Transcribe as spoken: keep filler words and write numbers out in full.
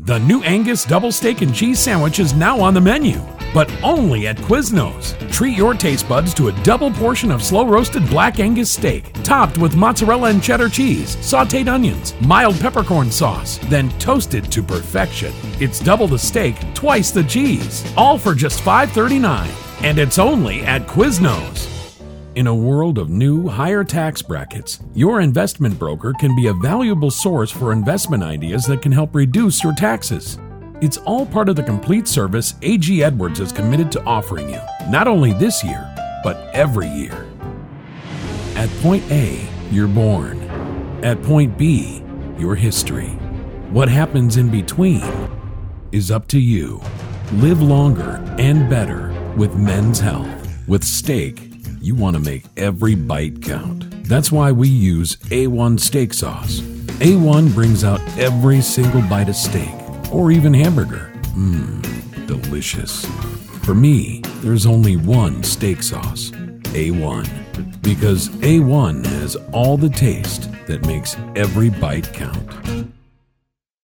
The new Angus Double Steak and Cheese Sandwich is now on the menu, but only at Quiznos. Treat your taste buds to a double portion of slow-roasted black Angus steak, topped with mozzarella and cheddar cheese, sautéed onions, mild peppercorn sauce, then toasted to perfection. It's double the steak, twice the cheese, all for just five dollars and thirty-nine cents. And it's only at Quiznos. In a world of new, higher tax brackets, your investment broker can be a valuable source for investment ideas that can help reduce your taxes. It's all part of the complete service A G Edwards is committed to offering you, not only this year, but every year. At point A, you're born. At point B, your history. What happens in between is up to you. Live longer and better with Men's Health. With steak, you want to make every bite count. That's why we use A one steak sauce. A one brings out every single bite of steak, or even hamburger. Mmm, delicious. For me, there's only one steak sauce, A one. Because A one has all the taste that makes every bite count.